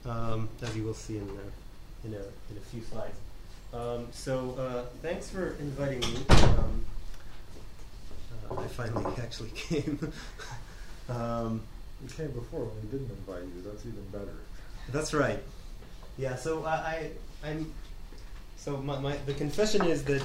as you will see in a few slides. Thanks for inviting me. I finally actually came. You came before when we didn't invite you. That's even better. That's right. Yeah. So the confession is that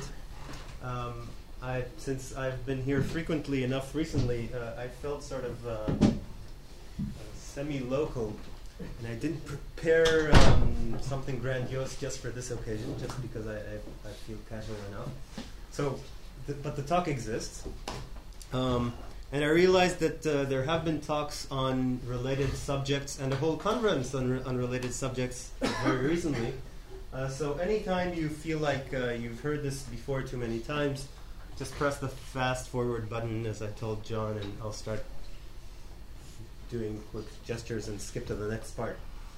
since I've been here frequently enough recently, I felt sort of semi-local, and I didn't prepare something grandiose just for this occasion, just because I feel casual enough. So, but the talk exists. And I realized that there have been talks on related subjects and a whole conference on related subjects very recently. So anytime you feel like you've heard this before too many times, just press the fast forward button, as I told John, and I'll start doing quick gestures and skip to the next part.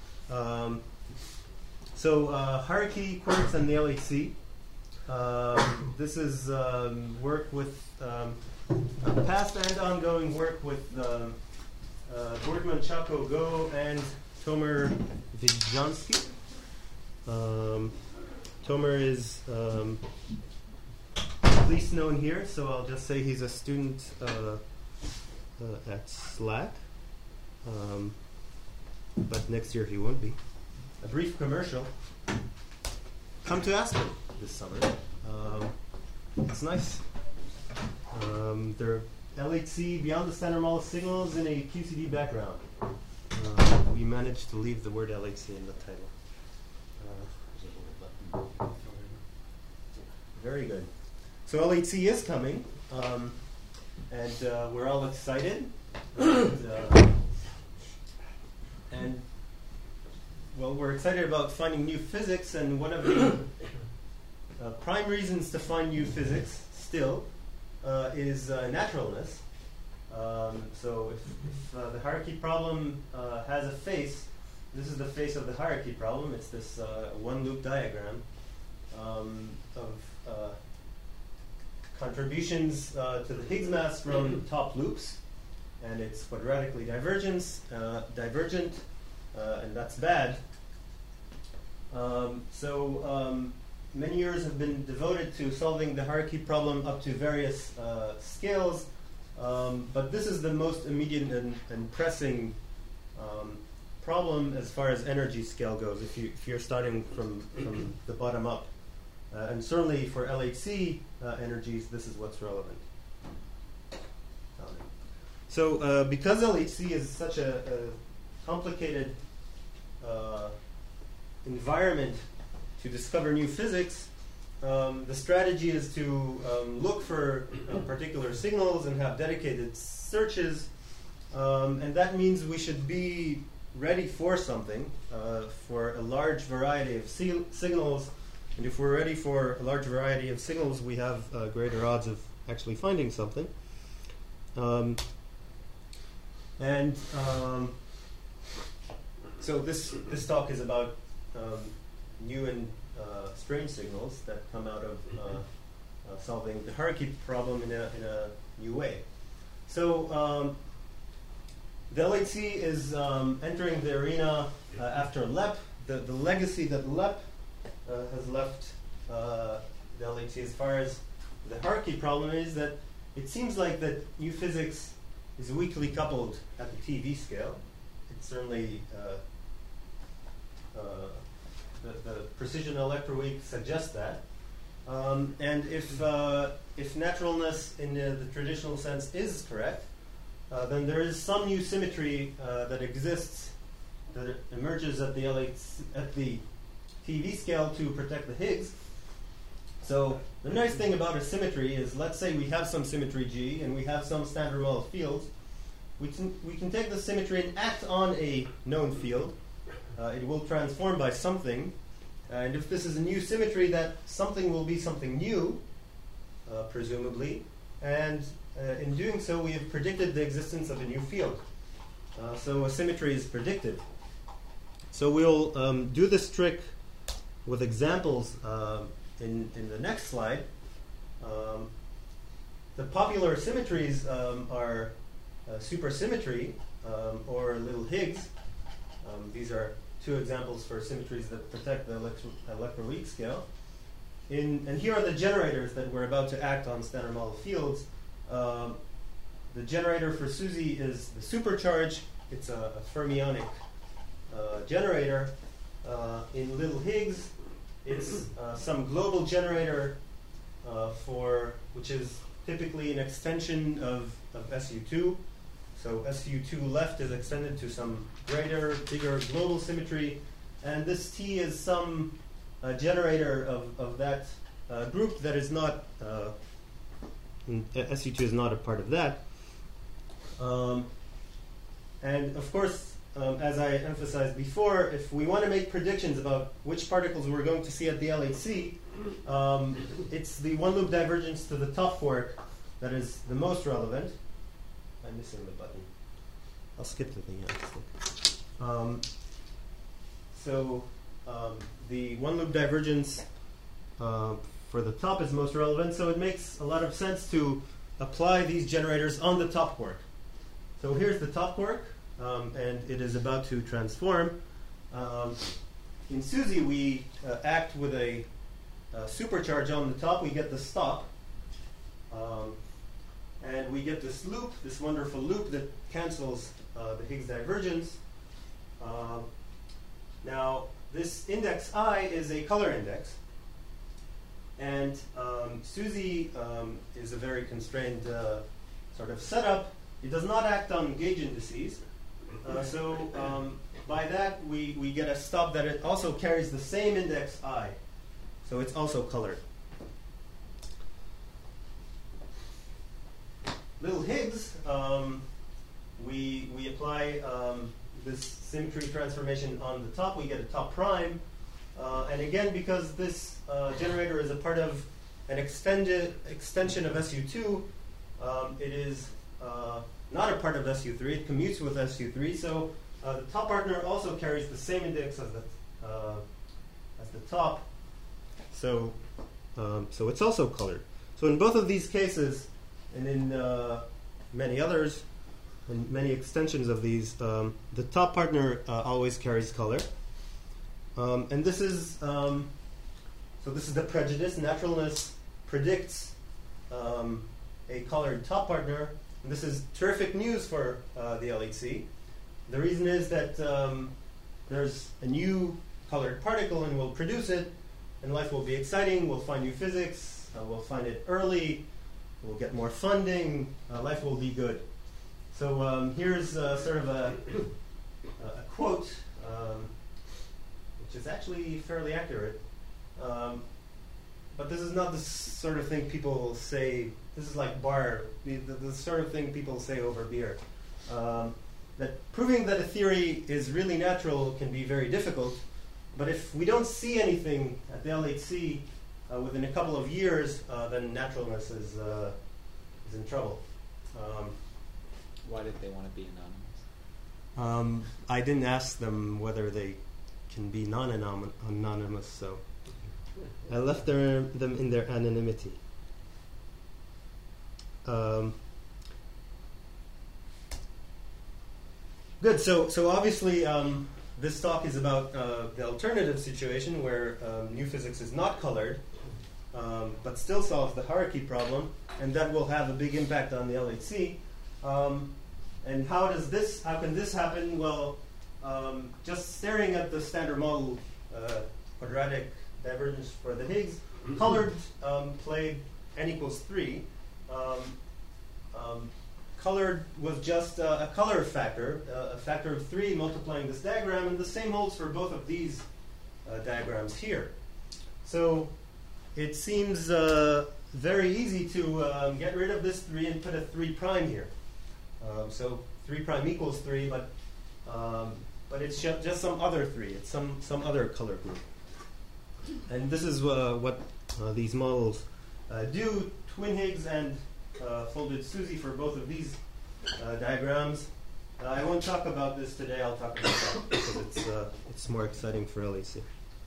Hierarchy, quirks, and the LHC. This is work with past and ongoing work with Borgman, Chako, Go, and Tomer Vidjansky. Tomer is least known here, so I'll just say he's a student at SLAC. But next year he won't be. A brief commercial. Come to Aspen this summer. It's nice. There are LHC beyond the standard model signals in a QCD background. We managed to leave the word LHC in the title. Very good. So LHC is coming, and we're all excited. And well, we're excited about finding new physics, and one of the prime reasons to find new physics still is naturalness. So if the hierarchy problem has a face, this is the face of the hierarchy problem. It's this one-loop diagram of contributions to the Higgs mass from top loops, and it's quadratically divergent, and that's bad. Many years have been devoted to solving the hierarchy problem up to various scales, but this is the most immediate and pressing problem as far as energy scale goes, if you're starting from the bottom up. And certainly for LHC energies, this is what's relevant. So because LHC is such a complicated environment to discover new physics, the strategy is to look for particular signals and have dedicated searches, and that means we should be ready for something, for a large variety of signals. And if we're ready for a large variety of signals, we have greater odds of actually finding something. So this talk is about new and strange signals that come out of solving the hierarchy problem in a new way. So the LHC is entering the arena after LEP. The legacy that LEP has left the LHC as far as the hierarchy problem is that it seems like that new physics is weakly coupled at the TeV scale. It's certainly the precision electroweak suggests that. And if naturalness in the traditional sense is correct, then there is some new symmetry that exists that emerges at the TeV scale to protect the Higgs. So the nice thing about a symmetry is, let's say we have some symmetry G and we have some standard model fields. We can take the symmetry and act on a known field. It will transform by something. And if this is a new symmetry, that something will be something new, presumably. And in doing so, we have predicted the existence of a new field. So a symmetry is predictive. So we'll do this trick with examples in the next slide. The popular symmetries are supersymmetry or little Higgs. These are two examples for symmetries that protect the electroweak scale. And here are the generators that we're about to act on standard model fields. The generator for SUSY is the supercharge. It's a fermionic generator. In little Higgs, it's some global generator which is typically an extension of SU2. So SU2 left is extended to some greater, bigger global symmetry, and this T is some generator of that group that is not, SU2 is not a part of that. And of course, as I emphasized before, if we want to make predictions about which particles we're going to see at the LHC, it's the one-loop divergence to the top quark that is the most relevant. I'm missing the button. I'll skip the thing. The one-loop divergence for the top is most relevant, so it makes a lot of sense to apply these generators on the top quark. So here's the top quark, and it is about to transform. In SUSY, we act with a supercharge on the top. We get the stop. And we get this loop, this wonderful loop that cancels the Higgs divergence. Now, this index I is a color index. And SUSY is a very constrained sort of setup. It does not act on gauge indices. By that, we get a stop that it also carries the same index I. So it's also colored. Little Higgs, we apply this symmetry transformation on the top. We get a top prime. And again, because this generator is a part of an extension of SU2, it is not a part of SU3. It commutes with SU3. So the top partner also carries the same index as the top. So it's also colored. So in both of these cases, and in many others, and many extensions of these, the top partner always carries color. And this is this is the prejudice. Naturalness predicts a colored top partner, and this is terrific news for the LHC. The reason is that there's a new colored particle, and we'll produce it, and life will be exciting. We'll find new physics. We'll find it early. We'll get more funding. Life will be good. So here's sort of a quote, which is actually fairly accurate. But this is not the sort of thing people say. This is like bar, the sort of thing people say over beer. That proving that a theory is really natural can be very difficult. But if we don't see anything at the LHC within a couple of years, then naturalness is in trouble. Why did they want to be anonymous? I didn't ask them whether they can be non-anonymous, so I left them in their anonymity. Good. So obviously, this talk is about the alternative situation where new physics is not colored, but still solves the hierarchy problem, and that will have a big impact on the LHC. And how can this happen? Well, just staring at the standard model quadratic divergence for the Higgs, colored played n equals 3. Colored was just a color factor, a factor of 3 multiplying this diagram, and the same holds for both of these diagrams here. So it seems very easy to get rid of this 3 and put a 3 prime here. So 3 prime equals 3, but it's just some other 3. It's some other color group. And this is what these models do. Twin Higgs and folded SUSY for both of these diagrams. I won't talk about this today. I'll talk about that because it's more exciting for LHC.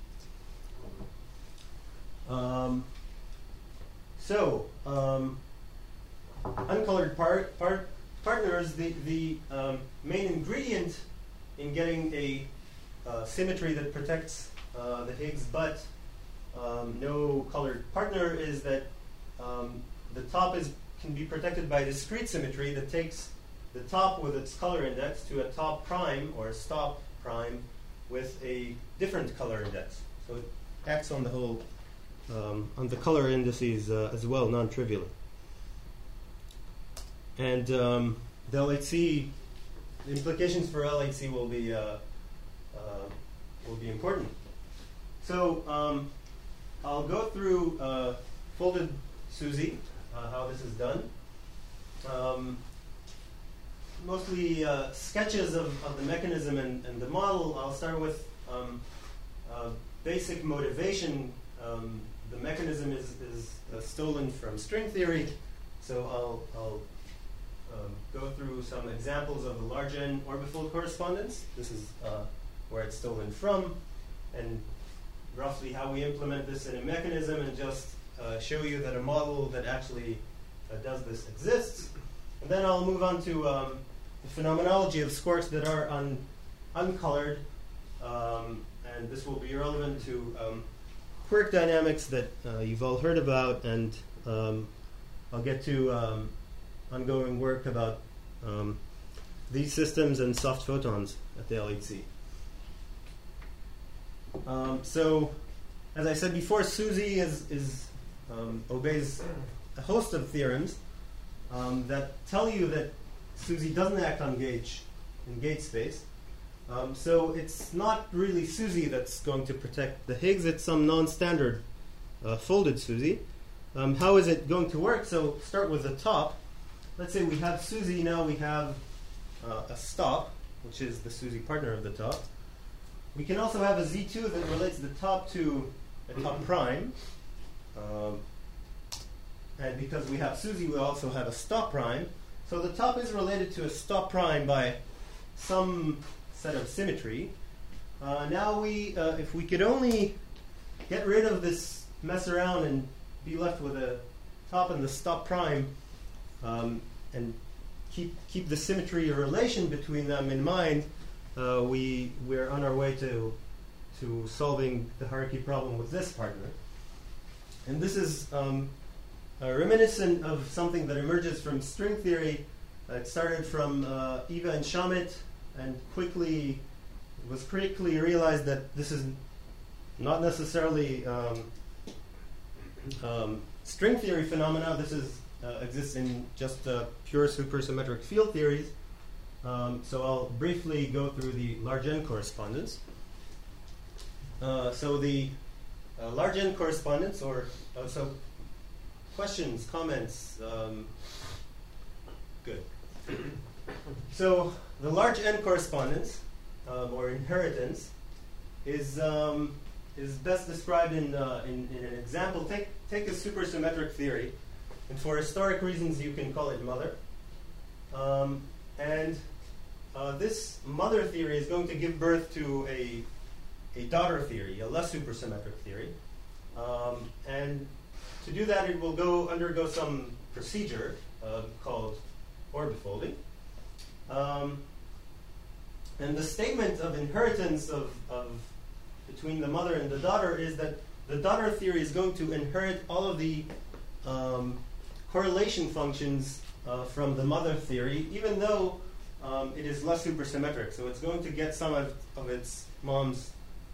Uncolored partners, the main ingredient in getting a symmetry that protects the Higgs, but no colored partner is that the top can be protected by discrete symmetry that takes the top with its color index to a top prime or a stop prime with a different color index. So it acts on the whole, on the color indices as well, non-trivially. And the LHC, the implications for LHC will be important. So I'll go through folded SUSY, how this is done. Mostly sketches of the mechanism and the model. I'll start with basic motivation. The mechanism is stolen from string theory, so I'll go through some examples of the large N orbifold correspondence. This is where it's stolen from, and roughly how we implement this in a mechanism, and just show you that a model that actually does this exists. And then I'll move on to the phenomenology of squarks that are uncolored, and this will be relevant to quirk dynamics that you've all heard about, and I'll get to ongoing work about these systems and soft photons at the LHC. So, as I said before, SUSY obeys a host of theorems that tell you that SUSY doesn't act on gauge in gauge space. So it's not really SUSY that's going to protect the Higgs. It's some non-standard folded SUSY. How is it going to work? So start with the top. Let's say we have SUSY. Now we have a stop, which is the SUSY partner of the top. We can also have a Z2 that relates the top to a top prime. And because we have SUSY, we also have a stop prime. So the top is related to a stop prime by some set of symmetry. Now if we could only get rid of this mess around and be left with a top and the stop prime, and keep the symmetry relation between them in mind, we're on our way to solving the hierarchy problem with this partner. And this is reminiscent of something that emerges from string theory. It started from Eva and Shamit, and was quickly realized that this is not necessarily string theory phenomena. This exists in just pure supersymmetric field theories. So I'll briefly go through the large N correspondence. So the large N correspondence, so questions, comments? Good. So the large N correspondence, or inheritance, is best described in an example. Take a supersymmetric theory, and for historic reasons you can call it mother. And this mother theory is going to give birth to a daughter theory, a less supersymmetric theory. And to do that, it will undergo some procedure called orbifolding. And the statement of inheritance of between the mother and the daughter is that the daughter theory is going to inherit all of the correlation functions from the mother theory, even though it is less supersymmetric. So it's going to get some of its mom's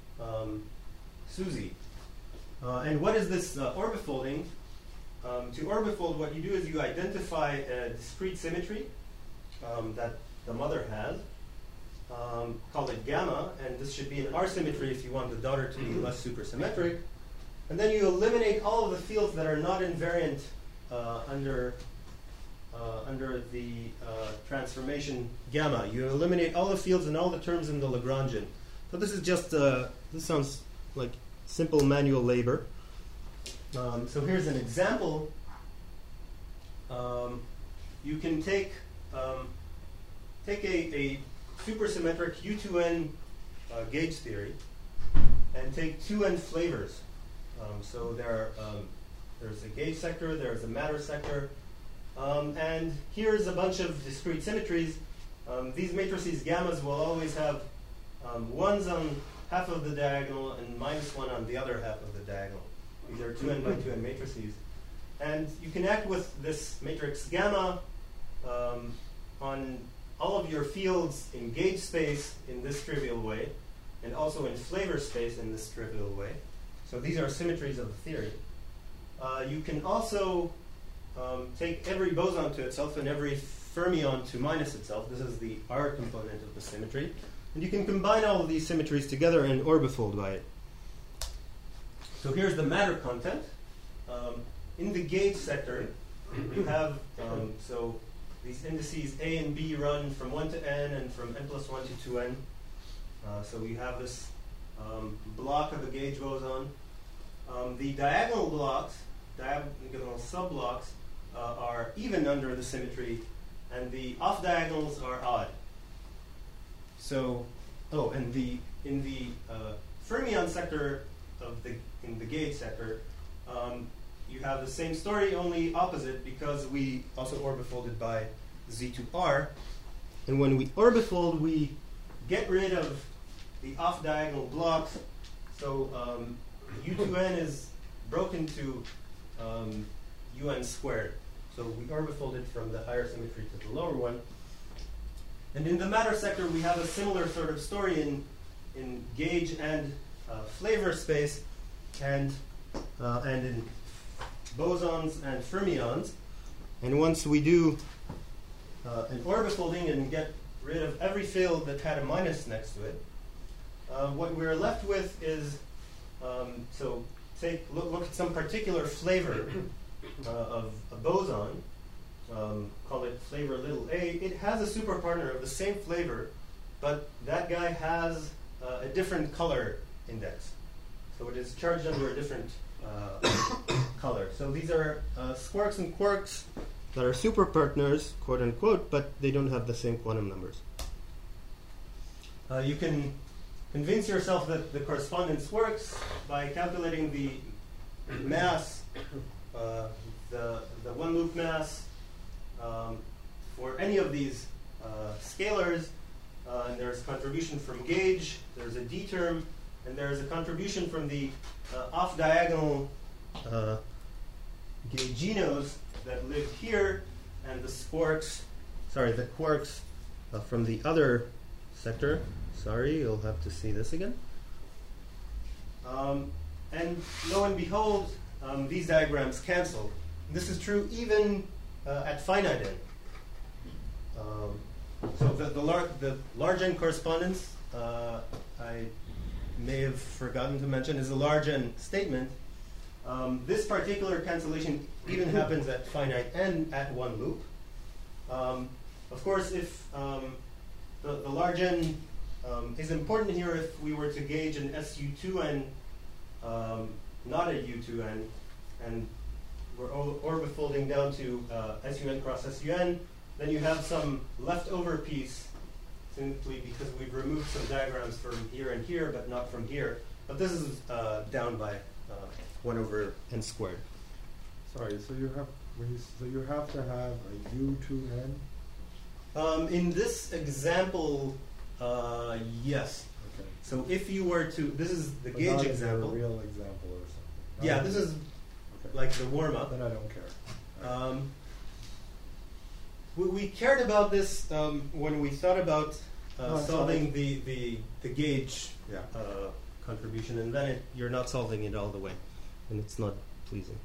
SUSY. And what is this orbifolding? To orbifold, what you do is you identify a discrete symmetry that the mother has, call it gamma, and this should be an R symmetry if you want the daughter to be less supersymmetric. And then you eliminate all of the fields that are not invariant under the transformation gamma. You eliminate all the fields and all the terms in the Lagrangian. So this is just, this sounds like simple manual labor. So here's an example. You can take a supersymmetric U2N gauge theory and take 2N flavors. So there's a gauge sector, there's a matter sector, and here's a bunch of discrete symmetries. These matrices gammas will always have 1's on half of the diagonal and -1 on the other half of the diagonal. These are 2n by 2n matrices. And you can act with this matrix gamma on all of your fields in gauge space in this trivial way, and also in flavor space in this trivial way. So these are symmetries of the theory. You can also take every boson to itself and every fermion to minus itself. This is the R component of the symmetry. And you can combine all of these symmetries together and orbifold by it. So here's the matter content. In the gauge sector, you have, so these indices A and B run from 1 to n and from n plus 1 to 2n. So we have this block of a gauge boson. The diagonal blocks, diagonal subblocks, are even under the symmetry, and the off diagonals are odd. So, in the fermion sector in the gauge sector, you have the same story, only opposite, because we also orbifolded by Z to R. And when we orbifold, we get rid of the off diagonal blocks. So U2n is broken to UN squared. So we orbifolded from the higher symmetry to the lower one. And in the matter sector, we have a similar sort of story in gauge and flavor space, and in bosons and fermions. And once we do an orbifolding and get rid of every field that had a minus next to it, what we're left with is, so look at some particular flavor of a boson, call it flavor little a. It has a superpartner of the same flavor, but that guy has a different color index. So it is charged under a different color. So these are squarks and quarks that are superpartners, quote unquote, but they don't have the same quantum numbers. You can convince yourself that the correspondence works by calculating the mass, the one loop mass for any of these scalars. And there's contribution from gauge, there's a D term, and there's a contribution from the off-diagonal gauginos that live here, and the quarks from the other sector. Sorry, you'll have to see this again. And lo and behold, these diagrams cancel. This is true even at finite n. So the large n correspondence, I may have forgotten to mention, is a large n statement. This particular cancellation even happens at finite n at one loop. Of course, if the large n is important here if we were to gauge an SU2n, not a U2n, and we're orbifolding down to SUN cross SUN, then you have some leftover piece simply because we've removed some diagrams from here and here, but not from here. But this is down by 1 over n squared. Sorry, so you have to have a U2n? In this example, yes. Okay. So if you were to, this is the gauge not example. A real example or something. Yeah, this is like the warm-up. Then I don't care. We cared about this when we thought about solving the gauge contribution, and then you're not solving it all the way, and it's not pleasing.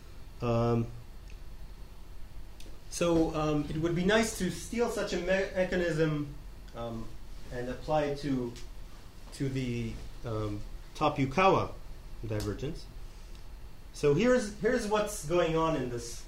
So it would be nice to steal such a mechanism and apply it to the top Yukawa divergence. So here's what's going on in this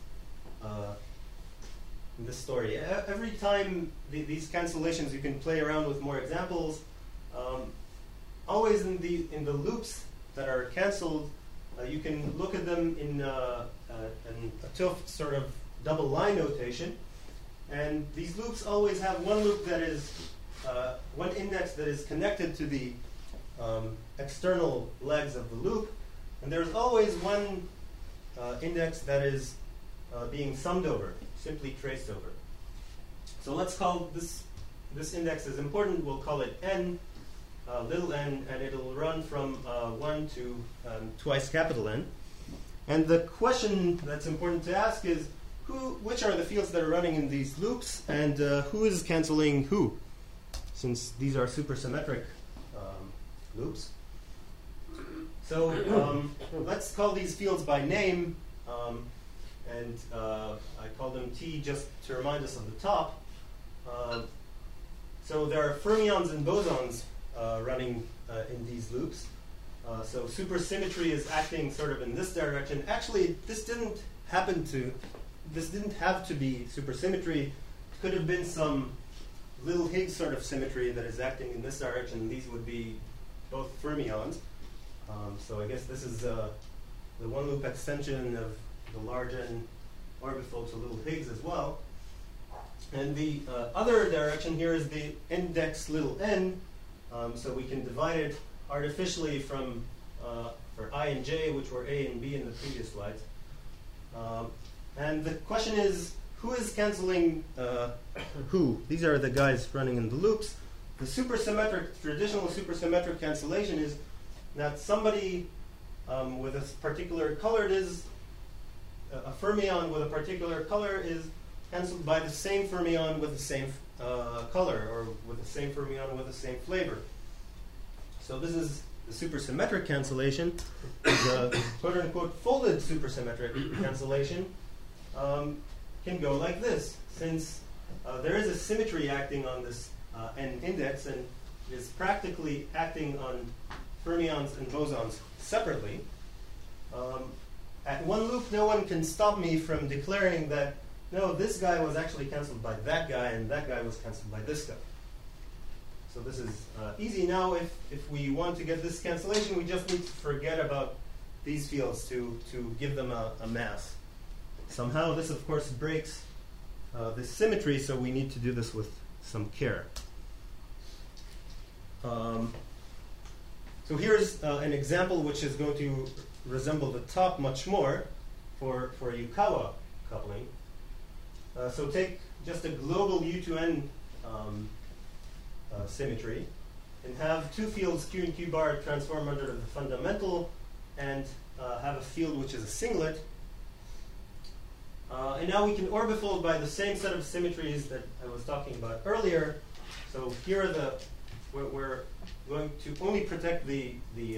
story. Every time these cancellations, you can play around with more examples. Always in the loops that are canceled, you can look at them in a 't sort of double line notation, and these loops always have one loop that is one index that is connected to the external legs of the loop, and there's always one index that is being summed over, simply traced over. So let's call this index is important. We'll call it n. little n, and it'll run from 1 to twice capital N. And the question that's important to ask is, which are the fields that are running in these loops, and who is canceling who, since these are supersymmetric loops. So let's call these fields by name, and I call them T just to remind us of the top. So there are fermions and bosons running in these loops. So supersymmetry is acting sort of in this direction. Actually, this didn't have to be supersymmetry. It could have been some little Higgs sort of symmetry that is acting in this direction. These would be both fermions. So I guess this is the one-loop extension of the large n orbifold to little Higgs as well. And the other direction here is the index little n. So we can divide it artificially from for I and j, which were a and b in the previous slides. And the question is, who is canceling who? These are the guys running in the loops. The traditional supersymmetric cancellation is that somebody with a particular color a fermion with a particular color is cancelled by the same fermion with the same color, or with the same fermion with the same flavor. So this is the supersymmetric cancellation. The quote-unquote folded supersymmetric cancellation can go like this, since there is a symmetry acting on this n index, and is practically acting on fermions and bosons separately. At one loop, no one can stop me from declaring that, no, this guy was actually cancelled by that guy, and that guy was cancelled by this guy. So this is easy now. If we want to get this cancellation, we just need to forget about these fields to give them a mass. Somehow this, of course, breaks this symmetry, so we need to do this with some care. So here's an example which is going to resemble the top much more for Yukawa coupling. So take just a global U to N symmetry, and have two fields Q and Q bar transform under the fundamental, and have a field which is a singlet. And now we can orbifold by the same set of symmetries that I was talking about earlier. So here are we're going to only protect the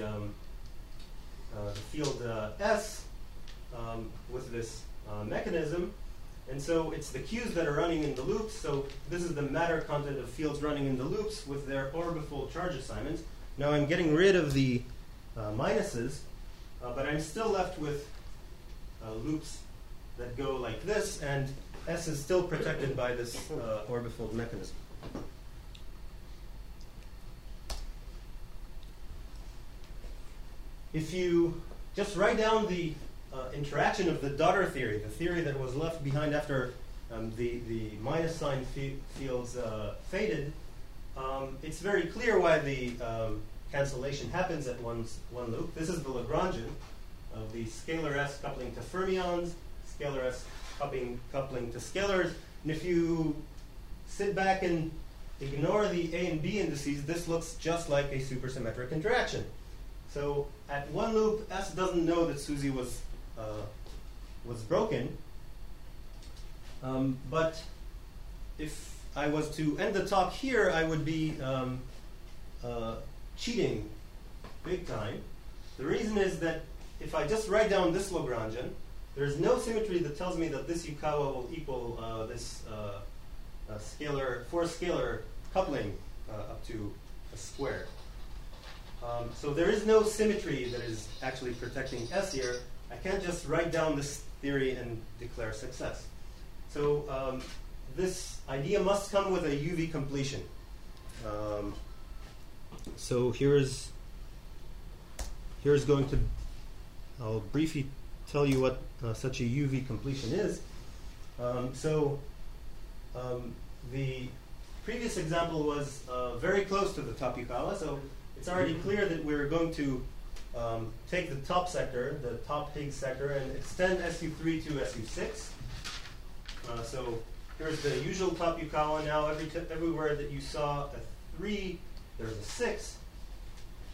field S with this mechanism. And so it's the Q's that are running in the loops. So this is the matter content of fields running in the loops with their orbifold charge assignments. Now I'm getting rid of the minuses, but I'm still left with loops that go like this, and S is still protected by this orbifold mechanism. If you just write down the interaction of the daughter theory, the theory that was left behind after the minus sign fields faded, it's very clear why the cancellation happens at one loop. This is the Lagrangian of the scalar S coupling to fermions, scalar S coupling to scalars. And if you sit back and ignore the A and B indices, this looks just like a supersymmetric interaction. So at one loop, S doesn't know that Susie was broken. But if I was to end the talk here, I would be cheating big time. The reason is that if I just write down this Lagrangian, there's no symmetry that tells me that this Yukawa will equal this four-scalar coupling up to a square. So there is no symmetry that is actually protecting S here. I can't just write down this theory and declare success. So this idea must come with a UV completion. So here's going to, I'll briefly tell you what such a UV completion is. The previous example was very close to the top Yukawa, so it's already clear that we're going to take the top sector, the top Higgs sector, and extend SU3 to SU6. So here's the usual top Yukawa. Now everywhere that you saw a 3, there's a 6.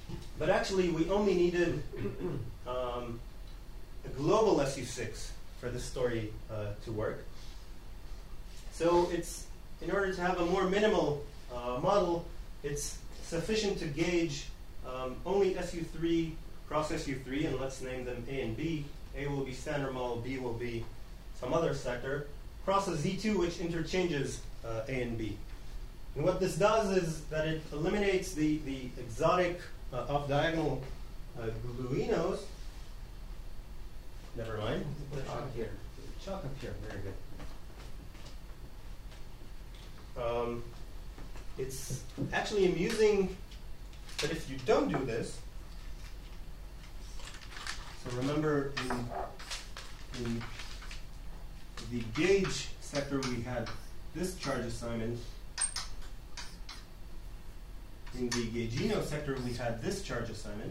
But actually, we only needed a global SU6 for this story to work. So it's, in order to have a more minimal model, it's sufficient to gauge only SU3 cross SU3, and let's name them A and B. A will be standard model, B will be some other sector, cross a Z2 which interchanges A and B. And what this does is that it eliminates the exotic off-diagonal gluinos. Never mind. Chalk here. Chalk up here, very good. It's actually amusing that if you don't do this, so remember in the gauge sector we had this charge assignment. In the gaugino sector we had this charge assignment.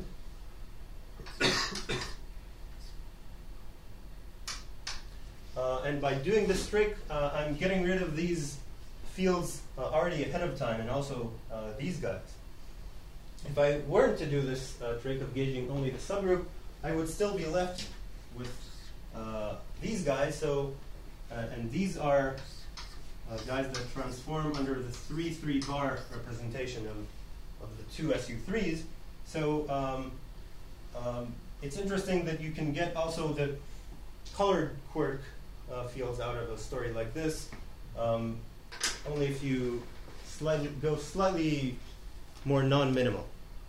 And by doing this trick, I'm getting rid of these fields already ahead of time, and also these guys. If I weren't to do this trick of gauging only the subgroup, I would still be left with these guys. So, and these are guys that transform under the 3-3 bar representation of the two SU3s. So it's interesting that you can get also the colored quirk fields out of a story like this, only if you go slightly more non-minimal.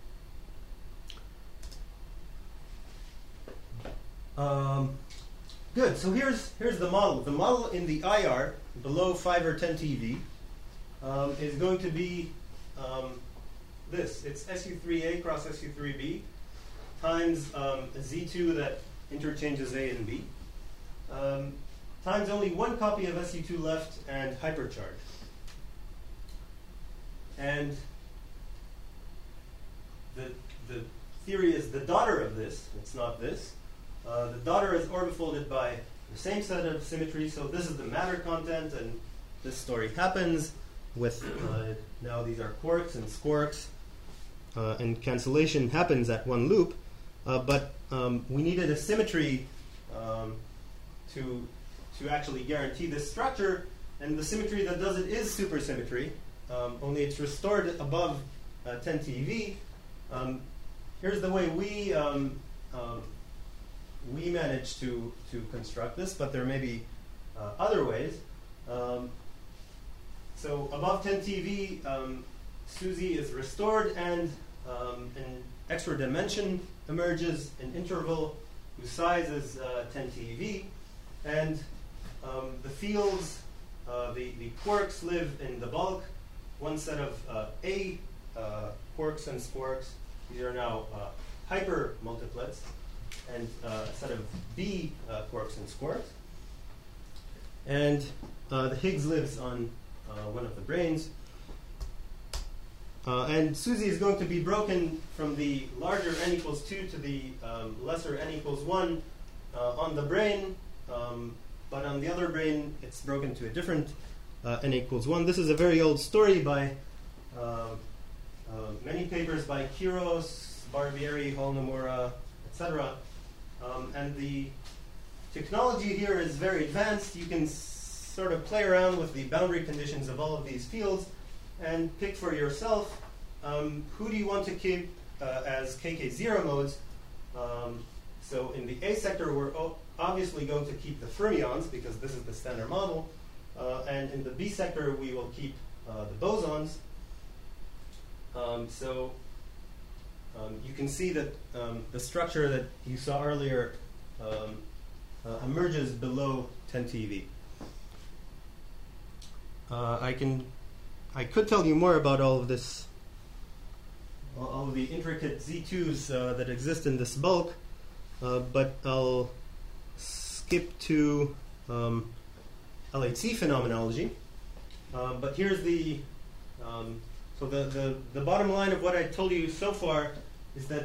Good. So here's the model. The model in the IR below 5 or 10 TeV is going to be this. It's SU3A cross SU3B times a Z2 that interchanges A and B, times only one copy of SU2 left and hypercharge. And the theory is the daughter of this. It's not this. The daughter is orbifolded by the same set of symmetries. So this is the matter content, and this story happens with now these are quarks and squarks, and cancellation happens at one loop. But we needed a symmetry to actually guarantee this structure, and the symmetry that does it is supersymmetry, only it's restored above 10 TeV. Here's the way we managed to construct this, but there may be other ways. So above 10 TeV, SUSY is restored, and an extra dimension emerges, an interval whose size is 10 TeV, and the fields, the quarks live in the bulk. One set of A quarks and squarks. These are now hyper multiplets, and a set of B quarks and squarks. And the Higgs lives on one of the branes. And SUSY is going to be broken from the larger n equals 2 to the lesser n equals 1 on the brane, but on the other brane it's broken to a different n equals 1. This is a very old story by many papers by Quiros, Barbieri, Hall Nomura, etc. And the technology here is very advanced. You can sort of play around with the boundary conditions of all of these fields and pick for yourself who do you want to keep as KK0 modes. So in the A sector, we're obviously going to keep the fermions because this is the standard model. And in the B sector, we will keep the bosons. So you can see that the structure that you saw earlier emerges below 10 TeV. I could tell you more about all of this, all of the intricate Z2s that exist in this bulk, but I'll skip to LHC phenomenology. But here's the so the bottom line of what I told you so far is that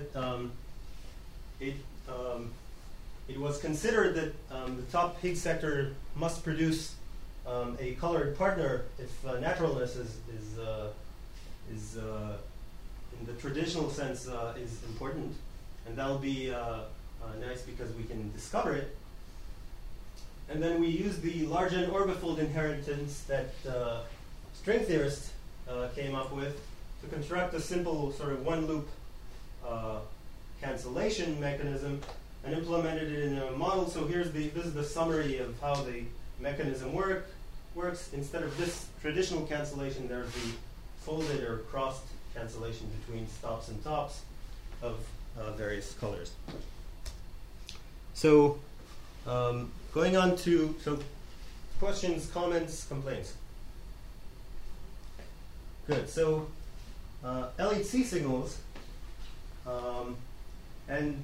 it was considered that the top Higgs sector must produce a colored partner if naturalness is in the traditional sense is important, and that'll be nice because we can discover it. And then we use the large N orbifold inheritance that string theorists came up with to construct a simple sort of one-loop cancellation mechanism and implemented it in a model. So this is the summary of how the mechanism works. Instead of this traditional cancellation, there's the folded or crossed cancellation between stops and tops of various colors. So going on to questions, comments, complaints. Good. So LHC signals, and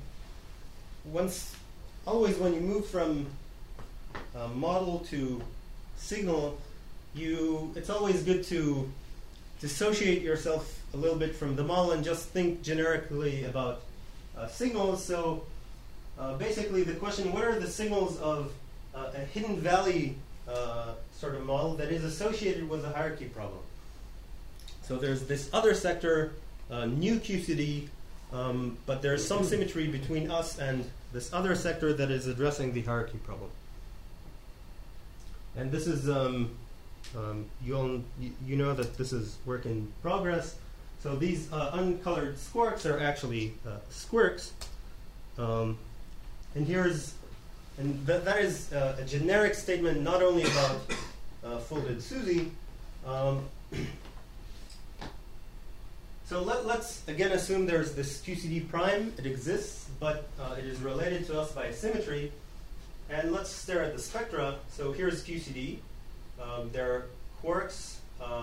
always when you move from model to signal, it's always good to dissociate yourself a little bit from the model and just think generically about signals. So basically the question, what are the signals of a hidden valley sort of model that is associated with a hierarchy problem? So there's this other sector, new QCD, but there's some symmetry between us and this other sector that is addressing the hierarchy problem. And this is, you know that this is work in progress. So these uncolored squarks are actually squirks. And that is a generic statement not only about folded SUSY. So let's again assume there's this QCD prime. It exists, but it is related to us by a symmetry. And let's stare at the spectra. So here's QCD. There are quarks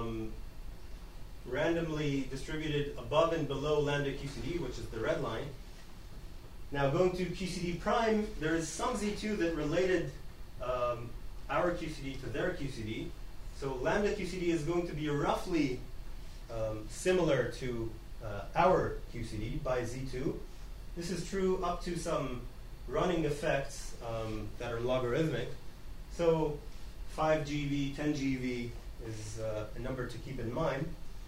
randomly distributed above and below lambda QCD, which is the red line. Now going to QCD prime, there is some Z2 that related our QCD to their QCD. So lambda QCD is going to be roughly similar to our QCD by Z2. This is true up to some running effects that are logarithmic. So 5 GeV, 10 GeV is a number to keep in mind.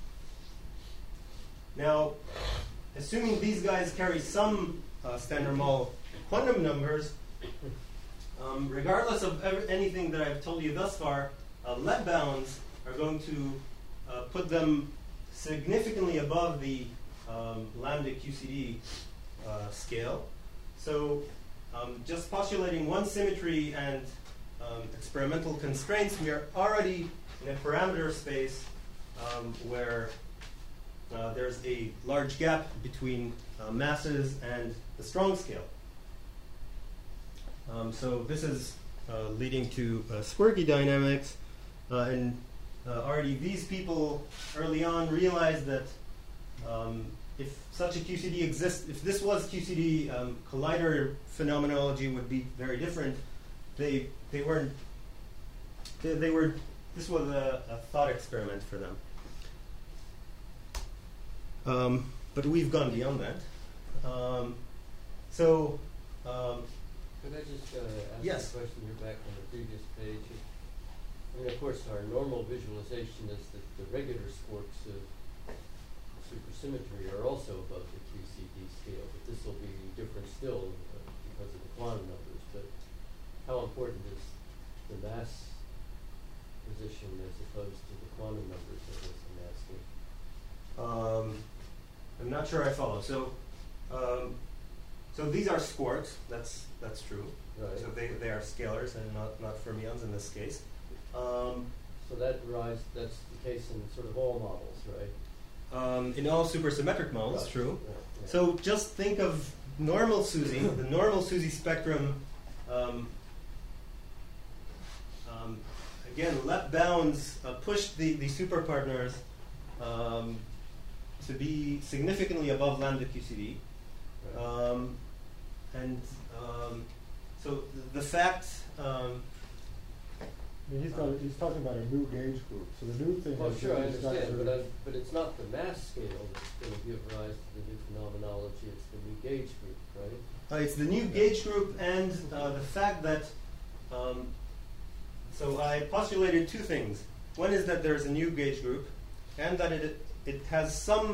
Now, assuming these guys carry some standard model quantum numbers, regardless of anything that I've told you thus far, Leb bounds are going to put them significantly above the lambda QCD scale. So just postulating one symmetry and experimental constraints, we are already in a parameter space where there's a large gap between masses and the strong scale. So this is leading to squirky dynamics, and already these people early on realized that if such a QCD exists, if this was QCD, collider phenomenology would be very different. They were. This was a thought experiment for them. But we've gone beyond that. Could I just ask yes. a question here back on the previous page? I mean, of course, our normal visualization is that the regular squarks of supersymmetry are also above the QCD scale, but this will be different still because of the quantum numbers. But how important is the mass position as opposed to the quantum numbers of this I'm asking? I'm not sure I follow. So these are squarks. That's true. Right. So they are scalars and not fermions in this case. So that's the case in sort of all models, right? In all supersymmetric models, Right. true. Yeah. So just think of normal SUSY, the normal SUSY spectrum. Again, left bounds pushed the superpartners to be significantly above lambda QCD. Right. So the fact. He's talking about a new gauge group. So the new thing Well, is sure, I that these guys understand, are- but it's not the mass scale that's going to give rise to the new phenomenology. It's the new gauge group, right? It's the new gauge group and the fact that. So I postulated two things. One is that there's a new gauge group, and that it has some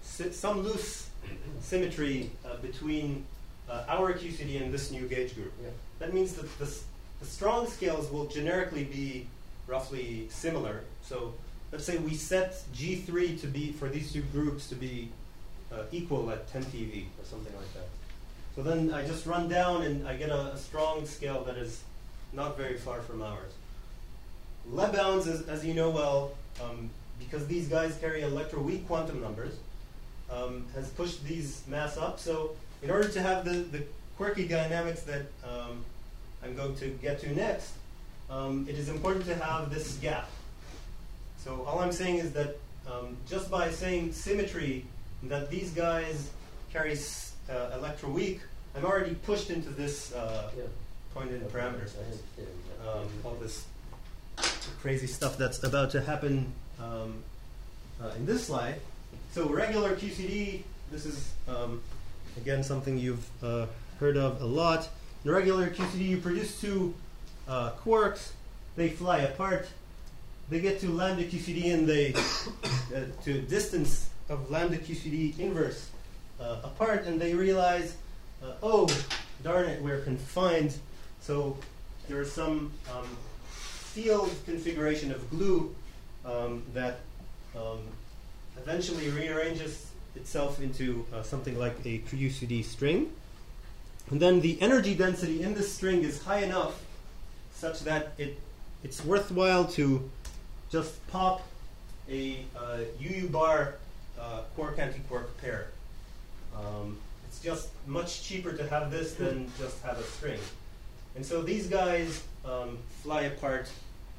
some loose symmetry between our QCD and this new gauge group. Yeah. That means that the strong scales will generically be roughly similar. So let's say we set G3 to be, for these two groups to be equal at 10 TeV or something like that. So then I just run down and I get a strong scale that is not very far from ours. Lebesgue, as you know well, because these guys carry electroweak quantum numbers, has pushed these mass up. So in order to have the quirky dynamics that I'm going to get to next, it is important to have this gap. So all I'm saying is that just by saying symmetry, that these guys carry electroweak, I'm already pushed into this point in parameters. I understand that. All this crazy stuff that's about to happen in this slide. So regular QCD, this is again something you've heard of a lot. In regular QCD, you produce two quarks, they fly apart, they get to lambda QCD, and they to distance of lambda QCD inverse apart, and they realize, oh, darn it, we're confined. So there is some field configuration of glue that eventually rearranges itself into something like a QCD string. And then the energy density in this string is high enough such that it's worthwhile to just pop a UU bar quark-antiquark pair. It's just much cheaper to have this than just have a string. And so these guys fly apart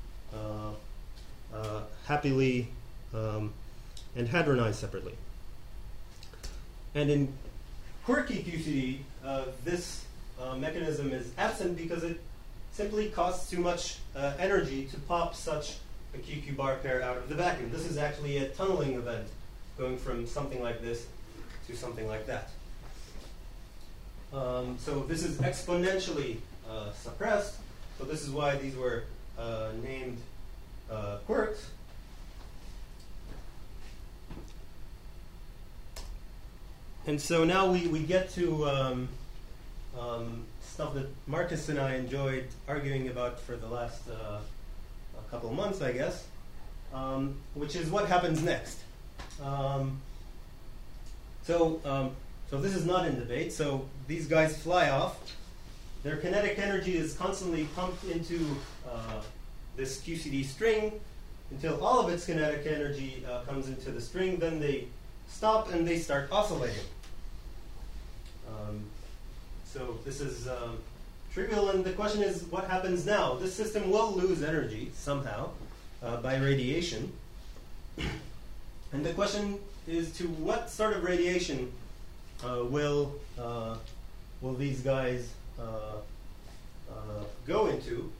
happily and hadronize separately. And in quirky QCD, this mechanism is absent because it simply costs too much energy to pop such a QQ bar pair out of the vacuum. This is actually a tunneling event, going from something like this to something like that. So this is exponentially suppressed. So this is why these were named quirks. And so now we get to stuff that Marcus and I enjoyed arguing about for the last couple of months, I guess, which is what happens next. So this is not in debate. So these guys fly off. Their kinetic energy is constantly pumped into this QCD string until all of its kinetic energy comes into the string. Then they stop and they start oscillating. So this is trivial, and the question is, what happens now? This system will lose energy somehow by radiation. And the question is, to what sort of radiation will these guys go into?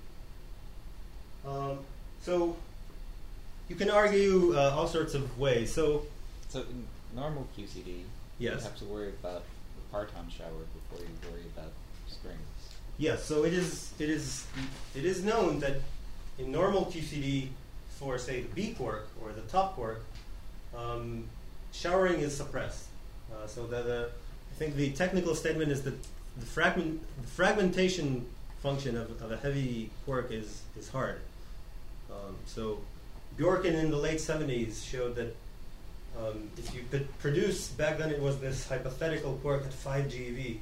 So you can argue all sorts of ways. So in normal QCD, yes, you have to worry about the parton shower before you worry about strings. yes. So it is known that in normal QCD, for say the B quark or the top quark, showering is suppressed. So that I think the technical statement is that the fragmentation function of a heavy quark is hard. So Bjorken in the late 70s showed that if you could produce, back then it was this hypothetical quark at 5 GeV.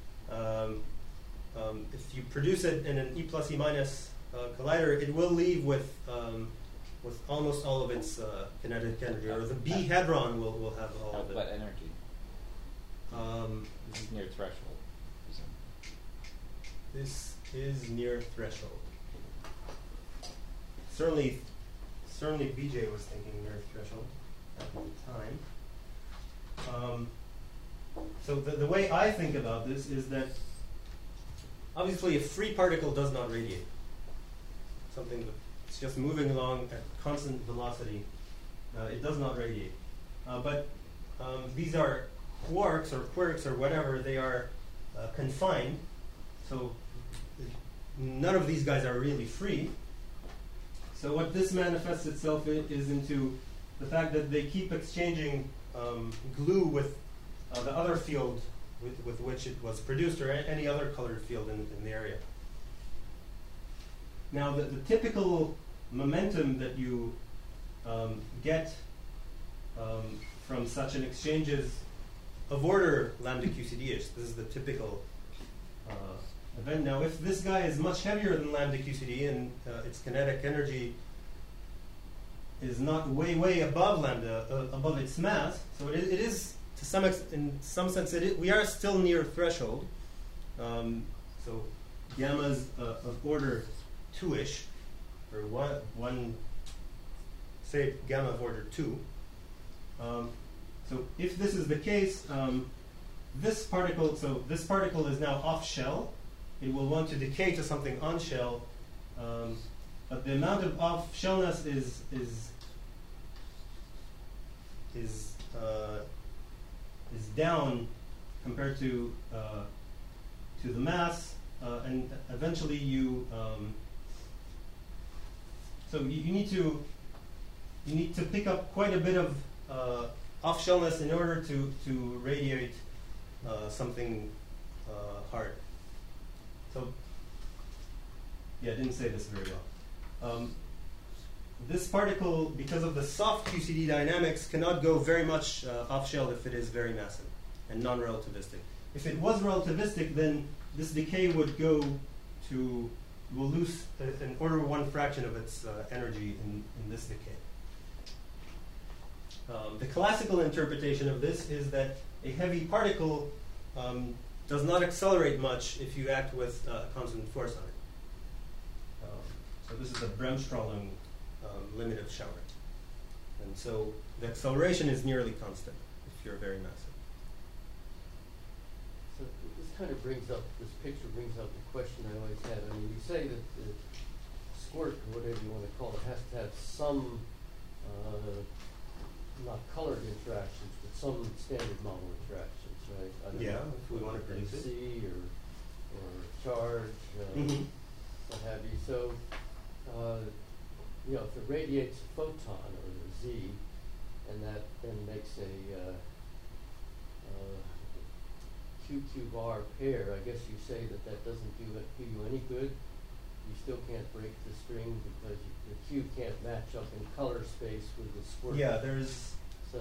If you produce it in an E plus E minus collider, it will leave with almost all of its kinetic energy, or the B hadron will have all of it. What energy? This is near threshold. This is near threshold. Certainly BJ was thinking near threshold at the time. So the way I think about this is that obviously a free particle does not radiate. Something that's just moving along at constant velocity, it does not radiate. But these are quarks or quirks or whatever, they are confined. So none of these guys are really free. So what this manifests itself is into the fact that they keep exchanging glue with the other field with which it was produced, or any other colored field in the area. Now, the typical momentum that you get from such an exchange is of order lambda QCD-ish. This is the typical event. Now, if this guy is much heavier than lambda QCD and its kinetic energy is not way above lambda, above its mass, so it is to some in some sense we are still near threshold. So gamma is of order 2-ish, or one, say gamma of order 2. So if this is the case, this particle is now off shell. It will want to decay to something on shell, but the amount of off shellness is down compared to the mass, and eventually you you need to pick up quite a bit of off shellness in order to radiate something hard. So yeah, I didn't say this very well. This particle, because of the soft QCD dynamics, cannot go very much off shell if it is very massive and non-relativistic. If it was relativistic, then this decay would will lose an order of 1 fraction of its energy in this decay. The classical interpretation of this is that a heavy particle does not accelerate much if you act with a constant force on it. So this is the Bremsstrahlung limit of Schauer. And so the acceleration is nearly constant if you're very massive. So this kind of this picture brings up the question I always had. I mean, you say that the squirt, or whatever you want to call it, has to have some, not colored interactions, but some standard model interactions, right? I don't know, if we want to produce it. C or charge, what have you. So, if it radiates a photon or a Z, and that then makes a Q-Q-bar pair, I guess you say that doesn't do you any good. You still can't break the string because the Q can't match up in color space with the squirt. Yeah, there's. So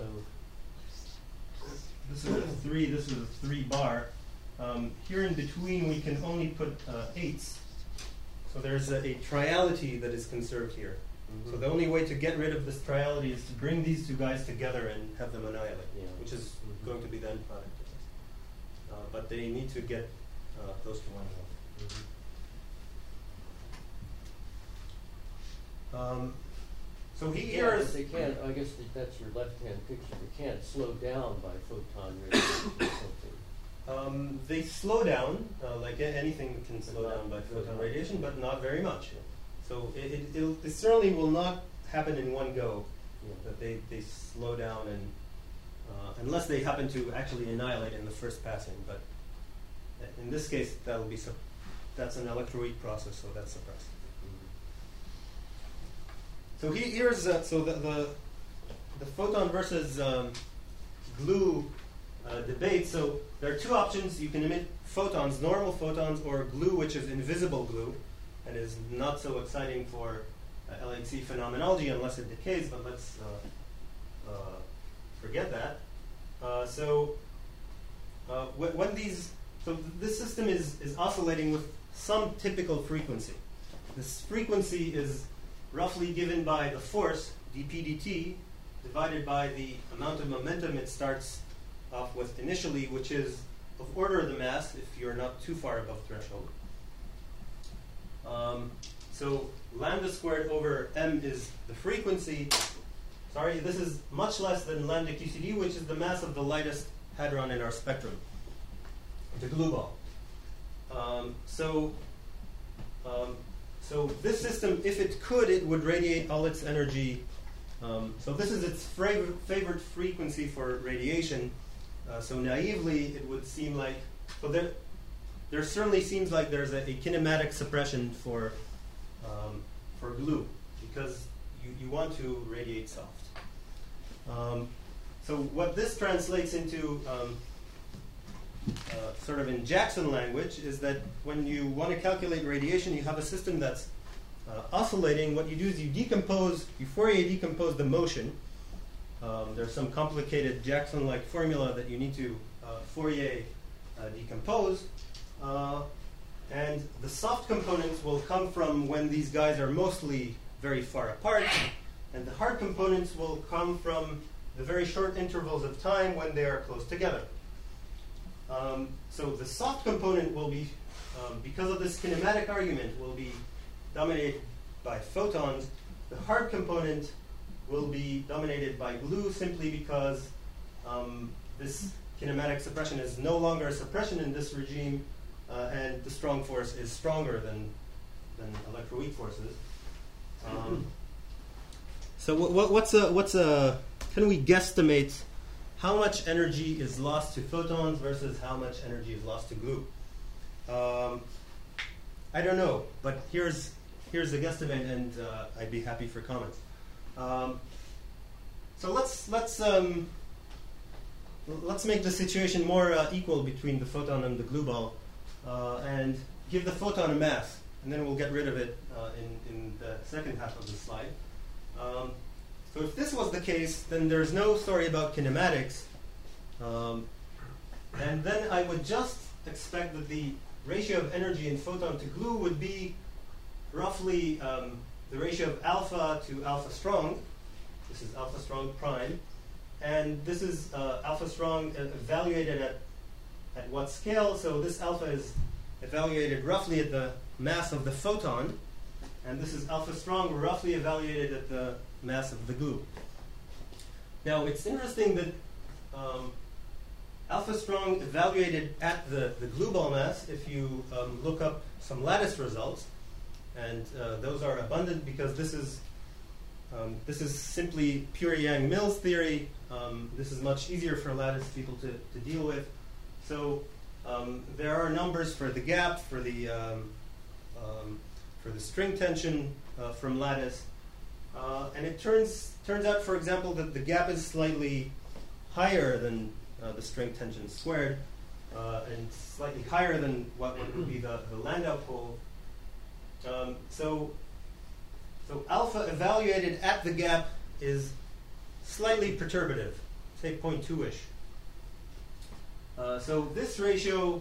this is a 3 bar. Here in between, we can only put 8s. So there's a triality that is conserved here. So the only way to get rid of this triality is to bring these two guys together and have them annihilate, which is going to be the end product of this. But they need to get close to one another. So here is... They can't, I guess that's your left-hand picture, they can't slow down by photon radiation or something. They slow down, like anything can slow down by photon radiation, but not very much. So it certainly will not happen in one go, that they slow down, and unless they happen to actually annihilate in the first passing. But in this case, that's an electroweak process, so that's suppressed. So here's the photon versus glue debate. So there are two options. You can emit photons, normal photons, or glue, which is invisible glue, and is not so exciting for LHC phenomenology unless it decays. But let's forget that. This system is oscillating with some typical frequency. This frequency is roughly given by the force, dp dt, divided by the amount of momentum it starts off with initially, which is of order of the mass if you're not too far above threshold. So lambda squared over m is the frequency. Sorry, this is much less than lambda QCD, which is the mass of the lightest hadron in our spectrum, the glue ball. So this system, if it could, it would radiate all its energy. So this is its favorite frequency for radiation. So naively, it would seem like, so there certainly seems like there's a kinematic suppression for glue, because you want to radiate soft. So what this translates into, sort of in Jackson language, is that when you want to calculate radiation, you have a system that's oscillating. What you do is you Fourier decompose the motion. There's some complicated Jackson-like formula that you need to Fourier decompose. And the soft components will come from when these guys are mostly very far apart, and the hard components will come from the very short intervals of time when they are close together. So the soft component will be, because of this kinematic argument, will be dominated by photons. The hard component will be dominated by glue simply because this kinematic suppression is no longer a suppression in this regime, and the strong force is stronger than electroweak forces. So can we guesstimate how much energy is lost to photons versus how much energy is lost to glue? I don't know, but here's the guesstimate, and I'd be happy for comments. So let's make the situation more equal between the photon and the glue ball, and give the photon a mass, and then we'll get rid of it in the second half of the slide. So if this was the case, then there's no story about kinematics, and then I would just expect that the ratio of energy in photon to glue would be roughly the ratio of alpha to alpha strong. This is alpha strong prime, and this is alpha strong evaluated at what scale? So this alpha is evaluated roughly at the mass of the photon, and this is alpha strong roughly evaluated at the mass of the glue. Now it's interesting that alpha strong evaluated at the glue ball mass, if you look up some lattice results, and those are abundant because this is simply pure Yang-Mills theory. This is much easier for lattice people to deal with. So there are numbers for the gap, for the string tension from lattice, and it turns out, for example, that the gap is slightly higher than the string tension squared, and slightly higher than what would be the Landau pole. So alpha evaluated at the gap is slightly perturbative, say 0.2-ish. So this ratio,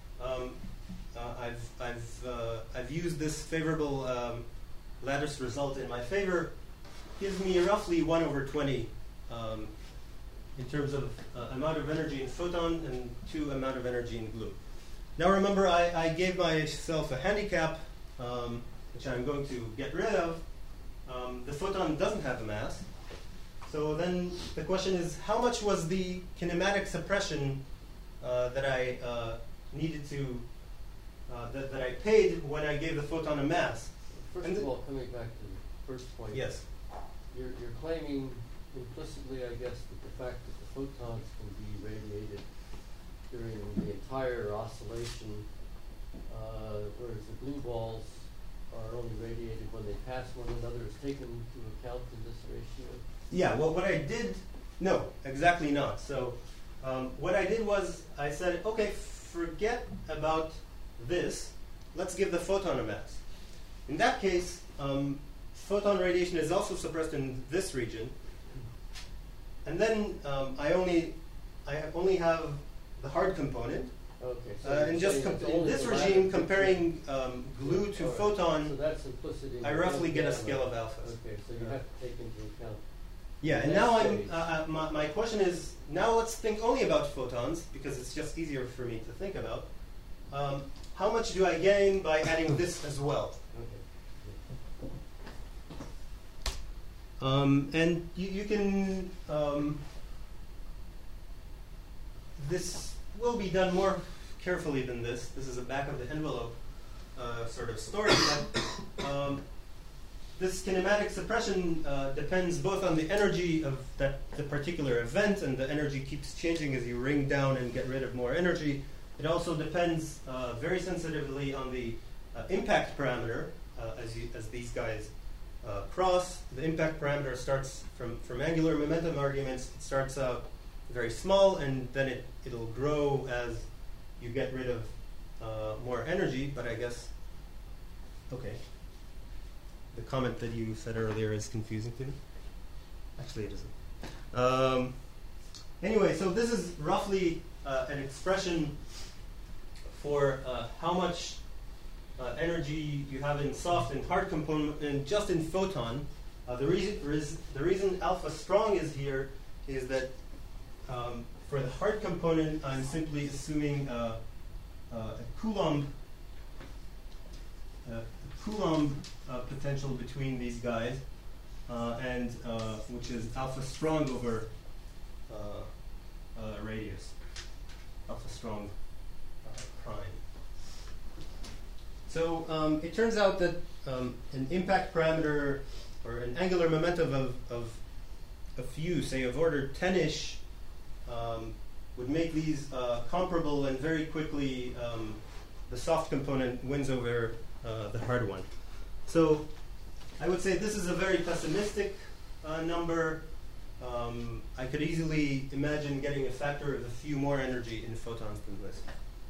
I've used this favorable lattice result in my favor, gives me roughly 1/20 in terms of amount of energy in photon and 2 amount of energy in glue. Now remember, I gave myself a handicap, which I'm going to get rid of. The photon doesn't have a mass. So then the question is, how much was the kinematic suppression that I needed to, that I paid when I gave the photon a mass? First of all, coming back to the first point. Yes. You're claiming implicitly, I guess, that the fact that the photons can be radiated during the entire oscillation, whereas the glue balls are only radiated when they pass one another, is taken into account in this ratio? Yeah, well, what I did, no, exactly not. So what I did was I said, okay, forget about this. Let's give the photon a mass. In that case, photon radiation is also suppressed in this region. And then I only have the hard component. Okay. So And just in this regime, comparing glue to photon, so that's implicit in I roughly get a scale of alphas. Okay, so you have to take into account. Yeah, and now my question is, now let's think only about photons, because it's just easier for me to think about. How much do I gain by adding this as well? Okay. And you can, this will be done more carefully than this. This is a back of the envelope sort of story, but this kinematic suppression depends both on the energy of the particular event, and the energy keeps changing as you ring down and get rid of more energy. It also depends very sensitively on the impact parameter, as these guys cross, the impact parameter starts from angular momentum arguments. It starts out very small, and then it'll grow as you get rid of more energy. But I guess, okay, the comment that you said earlier is confusing to me. Actually, it isn't. Anyway, so this is roughly an expression for how much energy you have in soft and hard component, and just in photon. The reason alpha strong is here is that for the hard component, I'm simply assuming a Coulomb potential between these guys, and which is alpha strong over radius, alpha strong prime. So it turns out that an impact parameter or an angular momentum of a few, say of order 10-ish, would make these comparable, and very quickly the soft component wins over the hard one. So I would say this is a very pessimistic number. I could easily imagine getting a factor of a few more energy in photons than this.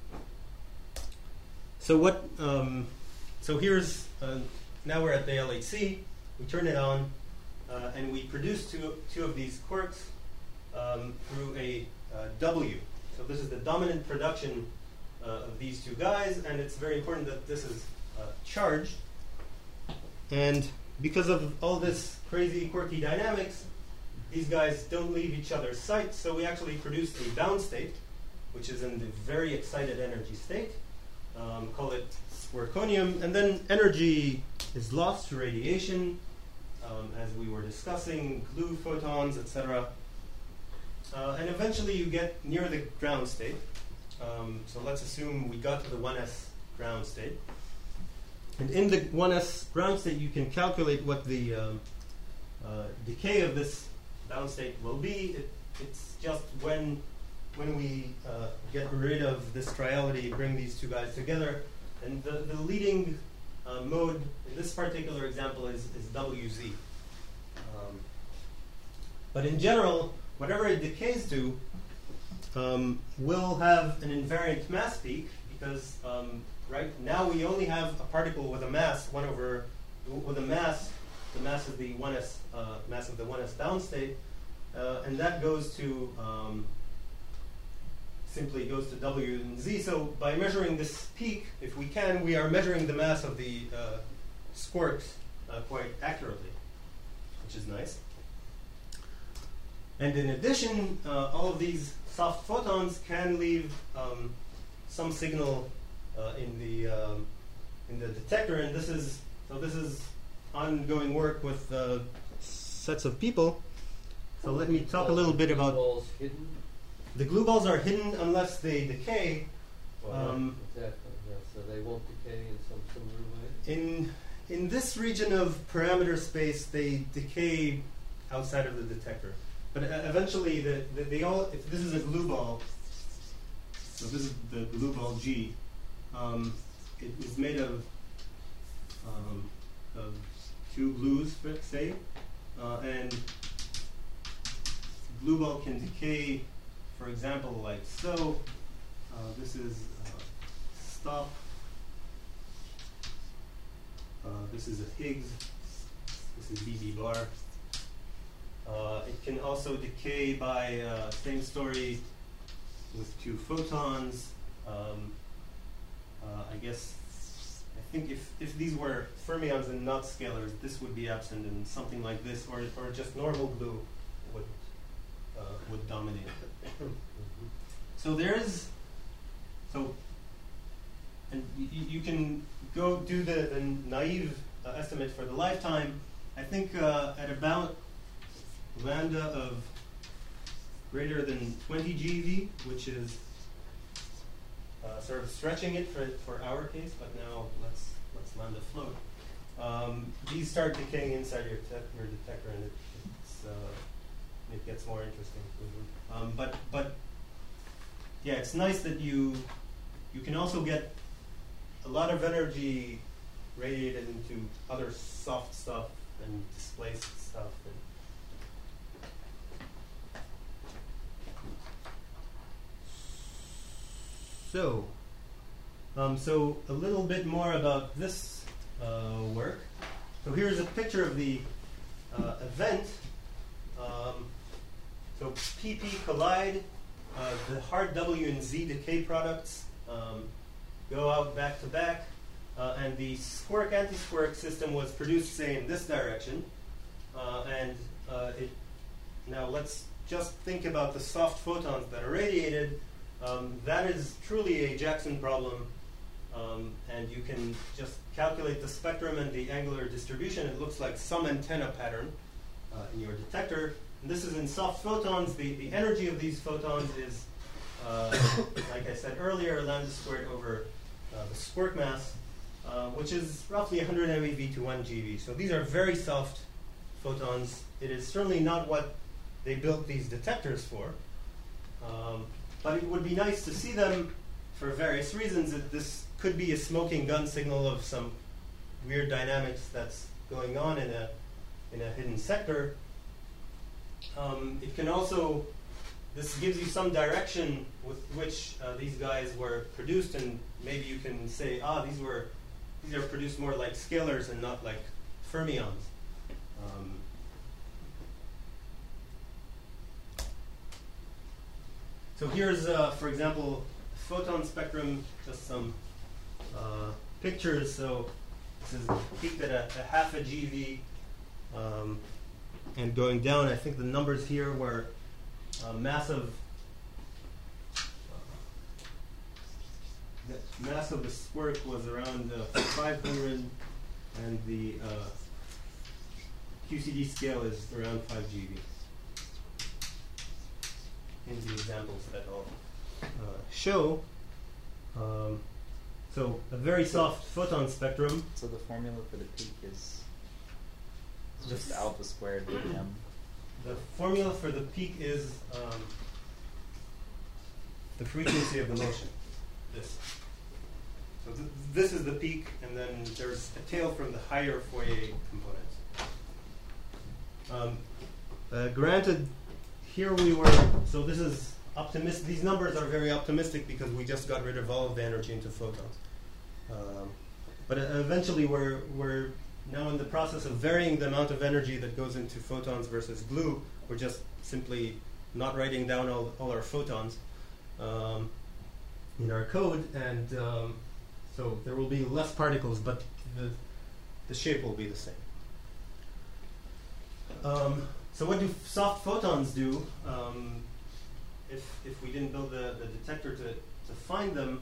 So what? So here's now we're at the LHC. We turn it on, and we produce two of these quarks through a W. So this is the dominant production of these two guys, and it's very important that this is charged. And because of all this crazy quirky dynamics, these guys don't leave each other's sight, so we actually produce a bound state, which is in the very excited energy state. Call it squarconium, and then energy is lost to radiation, as we were discussing, glue photons, etc. And eventually you get near the ground state. So let's assume we got to the 1s ground state. And in the 1s ground state, you can calculate what the decay of this bound state will be. It's just when we get rid of this triality, bring these two guys together. And the leading mode in this particular example is WZ. But in general, whatever it decays to will have an invariant mass peak, because right now we only have a particle with a mass, with a mass. The mass is the 1s mass of the 1s bound state, and that goes to simply goes to W and Z. So by measuring this peak, if we can, we are measuring the mass of the squarks quite accurately, which is nice. And in addition, all of these soft photons can leave some signal in the detector, and this is ongoing work with sets of people. So let me talk a little bit about. Balls hidden? The glue balls are hidden unless they decay. Exactly. Yeah, so they won't decay in some similar way. In this region of parameter space, they decay outside of the detector. But eventually, they all. If this is a glue ball, so this is the glue ball G. It is made of two glues, say, and glue ball can decay. For example, like so. This is stop. This is a Higgs. This is BB bar. It can also decay by same story with two photons. I think if these were fermions and not scalars, this would be absent, and something like this, or just normal glue would dominate. So and you can go do the naive estimate for the lifetime. I think at about lambda of greater than 20 GeV, which is sort of stretching it for our case, but now let's lambda float. These start decaying inside your detector, and it gets more interesting. But yeah, it's nice that you can also get a lot of energy radiated into other soft stuff and displace stuff. So a little bit more about this work. So here's a picture of the event. So PP collide, the hard W and Z decay products go out back to back, and the squark anti-squark system was produced, say, in this direction. Now let's just think about the soft photons that are radiated. That is truly a Jackson problem, and you can just calculate the spectrum and the angular distribution. It looks like some antenna pattern in your detector. And this is in soft photons. The energy of these photons is, like I said earlier, lambda squared over the squark mass, which is roughly 100 MeV to 1 GeV. So these are very soft photons. It is certainly not what they built these detectors for. But it would be nice to see them for various reasons. That this could be a smoking gun signal of some weird dynamics that's going on in a hidden sector. It can also, this gives you some direction with which these guys were produced, and maybe you can say, these are produced more like scalars and not like fermions. So here's, for example, photon spectrum, just some pictures. So this is peaked at a half a GeV, and going down. I think the numbers here were massive. The mass of the squark was around 500, and the QCD scale is around 5 GeV. In the examples that I'll show. So a very soft photon spectrum. So the formula for the peak is just alpha squared m. The formula for the peak is the frequency of the motion. This. So this is the peak, and then there's a tail from the higher Fourier components. Granted, here we were, so this is optimistic. These numbers are very optimistic because we just got rid of all of the energy into photons. But eventually we're now in the process of varying the amount of energy that goes into photons versus blue. We're just simply not writing down all our photons in our code, and so there will be less particles, but the shape will be the same. So what do soft photons do? If we didn't build the detector to find them,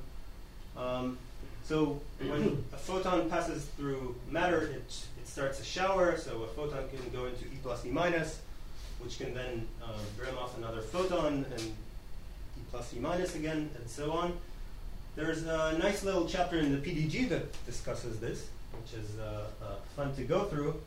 so when a photon passes through matter, it starts a shower. So a photon can go into E plus E minus, which can then brim off another photon, and E plus E minus again, and so on. There's a nice little chapter in the PDG that discusses this, which is fun to go through.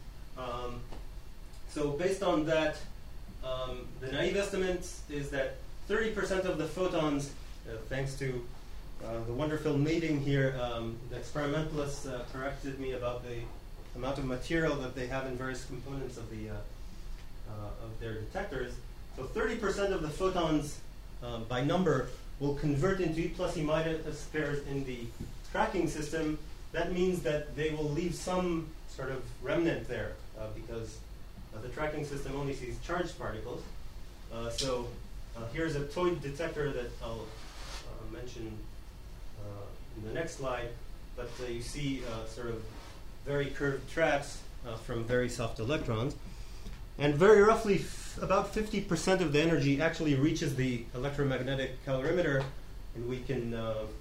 So based on that, the naive estimate is that 30% of the photons, thanks to the wonderful mating here, the experimentalists corrected me about the amount of material that they have in various components of their detectors. So 30% of the photons, by number, will convert into E plus E minus pairs in the tracking system. That means that they will leave some sort of remnant there because the tracking system only sees charged particles. So here's a toy detector that I'll mention in the next slide. But you see sort of very curved tracks from very soft electrons. And very roughly, about 50% of the energy actually reaches the electromagnetic calorimeter, and we can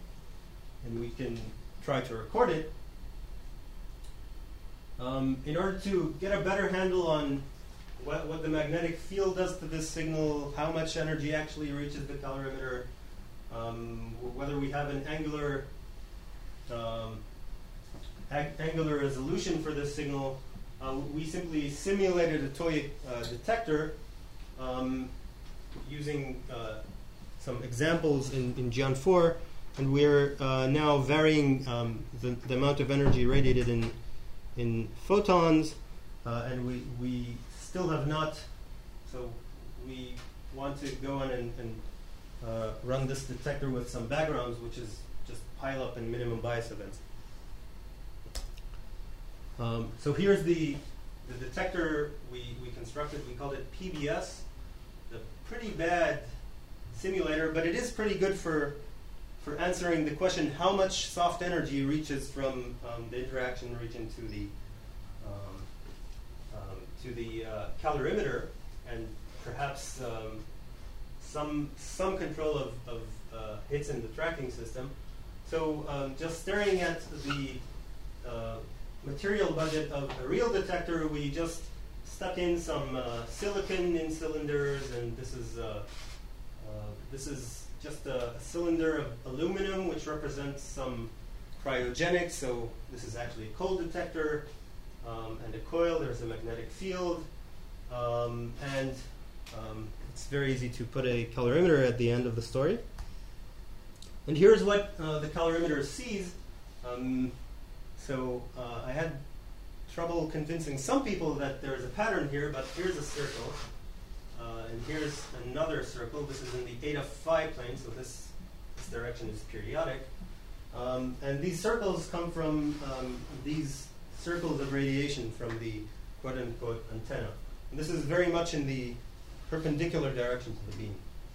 try to record it. In order to get a better handle on what the magnetic field does to this signal, how much energy actually reaches the calorimeter, whether we have an angular resolution for this signal, we simply simulated a toy detector using some examples in Gian 4, and we're now varying the amount of energy radiated in photons and we still have not. So we want to go on and run this detector with some backgrounds, which is just pile up in minimum bias events. So here's the detector we constructed. We called it PBS. A pretty bad simulator, but it is pretty good for answering the question how much soft energy reaches from the interaction region to the calorimeter, and perhaps some control of hits in the tracking system. So just staring at the material budget of a real detector, we just stuck in some silicon in cylinders, and this is just a cylinder of aluminum, which represents some cryogenics. So this is actually a cold detector, and a coil. There's a magnetic field, and it's very easy to put a calorimeter at the end of the story. And here's what the calorimeter sees. So I had trouble convincing some people that there is a pattern here, but here's a circle, and here's another circle. This is in the eta phi plane, so this direction is periodic. And these circles come from these circles of radiation from the quote-unquote antenna. And this is very much in the perpendicular direction to the beam.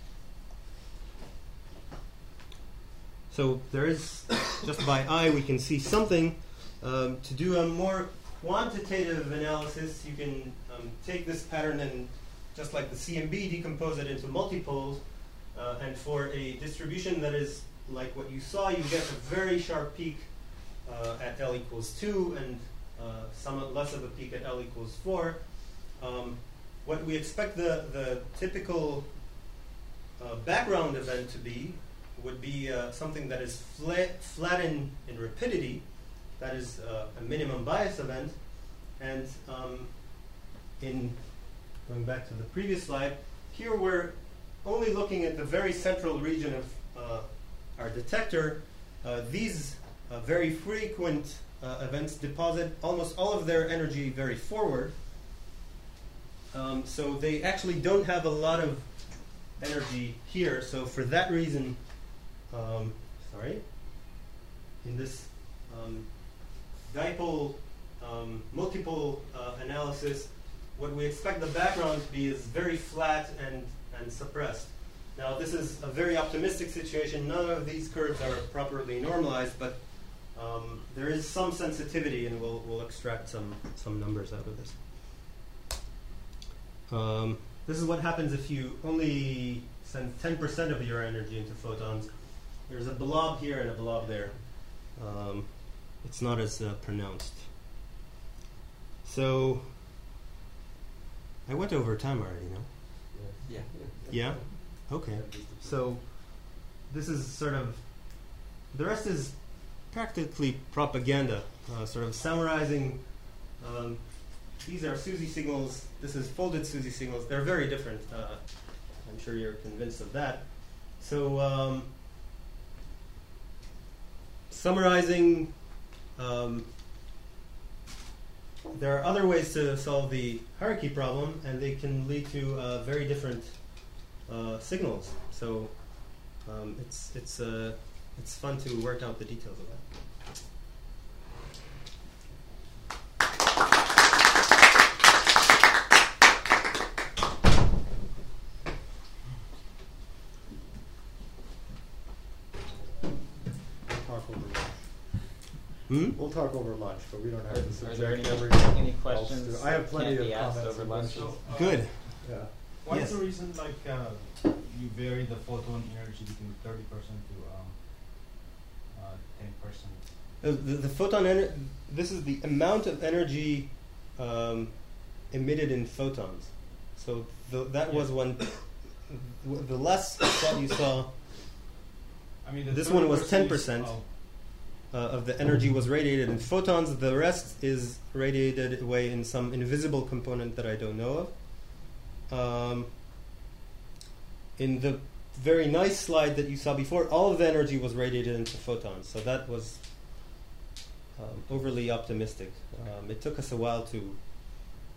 So there is, just by eye, we can see something. To do a more quantitative analysis, you can take this pattern and, just like the CMB, decompose it into multipoles. And for a distribution that is like what you saw, you get a very sharp peak at L equals 2 and somewhat less of a peak at L equals 4. What we expect the typical background event to be would be something that is flat in rapidity. That is a minimum bias event. And in going back to the previous slide, here we're only looking at the very central region of our detector. These very frequent events deposit almost all of their energy very forward. So they actually don't have a lot of energy here. So for that reason, in this dipole multipole analysis, what we expect the background to be is very flat and suppressed. Now, this is a very optimistic situation. None of these curves are properly normalized, but there is some sensitivity, and we'll extract some numbers out of this. This is what happens if you only send 10% of your energy into photons. There's a blob here and a blob there. It's not as pronounced. So I went over time already, no? Yeah. Yeah? Okay. So this is sort of, the rest is practically propaganda, sort of summarizing. These are SUSY signals. This is folded SUSY signals. They're very different. I'm sure you're convinced of that. So summarizing, there are other ways to solve the hierarchy problem, and they can lead to very different signals. So it's fun to work out the details of that. We'll talk over lunch, but we don't have to Are there subject everyone any else questions to. I have that plenty can't of be asked comments over and lunch? questions. Good. Yeah. What's Yes. the reason, you vary the photon energy between 30% to 10%? The photon this is the amount of energy emitted in photons. So that was one. The last slide you saw. I mean, This one was 10%. 10%. Of the energy was radiated in photons. The rest is radiated away in some invisible component that I don't know of. In the very nice slide that you saw before, all of the energy was radiated into photons. So that was overly optimistic. It took us a while to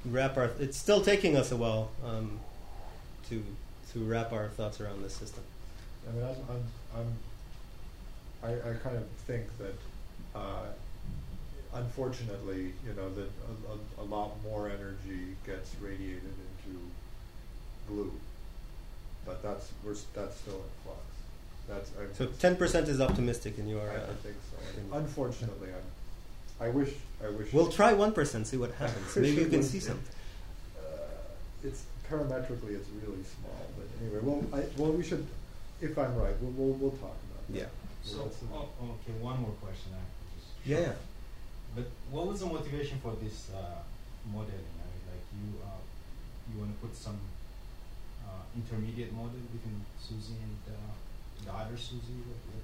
It's still taking us a while to wrap our thoughts around this system. I mean, I kind of think that, unfortunately, that a lot more energy gets radiated into blue, but that's still in flux. So 10% is optimistic in your. I think so. Unfortunately, I wish. We'll try 1%. See what happens. Maybe you can see something. It's parametrically, it's really small. But anyway, we should. If I'm right, we'll talk about it. Yeah. So, okay, one more question. Yeah. But what was the motivation for this modeling? I mean, like you want to put some intermediate model between SUSY and the other SUSY?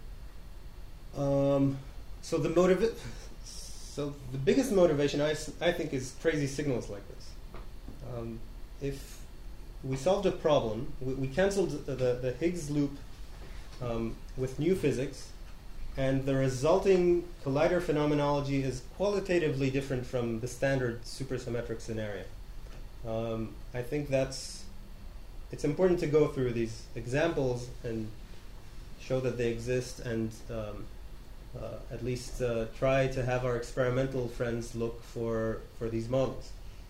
So the biggest motivation I think is crazy signals like this. If we solved a problem, we canceled the Higgs loop with new physics, and the resulting collider phenomenology is qualitatively different from the standard supersymmetric scenario. I think it's important to go through these examples and show that they exist, and at least try to have our experimental friends look for these models.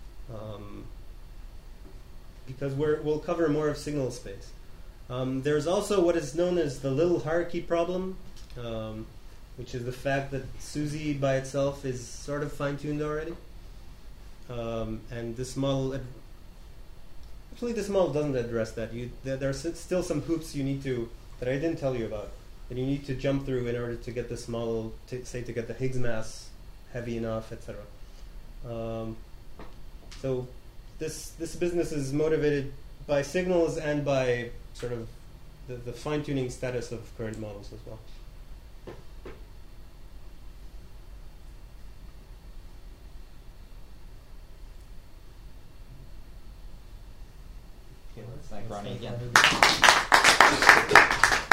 Because we'll cover more of signal space. There's also what is known as the little hierarchy problem, which is the fact that SUSY by itself is sort of fine-tuned already. And this model, this model doesn't address that. There are still some hoops you need to, that I didn't tell you about, that you need to jump through in order to get this model, to get the Higgs mass heavy enough, etc. So this business is motivated by signals and by sort of the fine-tuning status of current models as well. Okay, let's thank Ronnie again.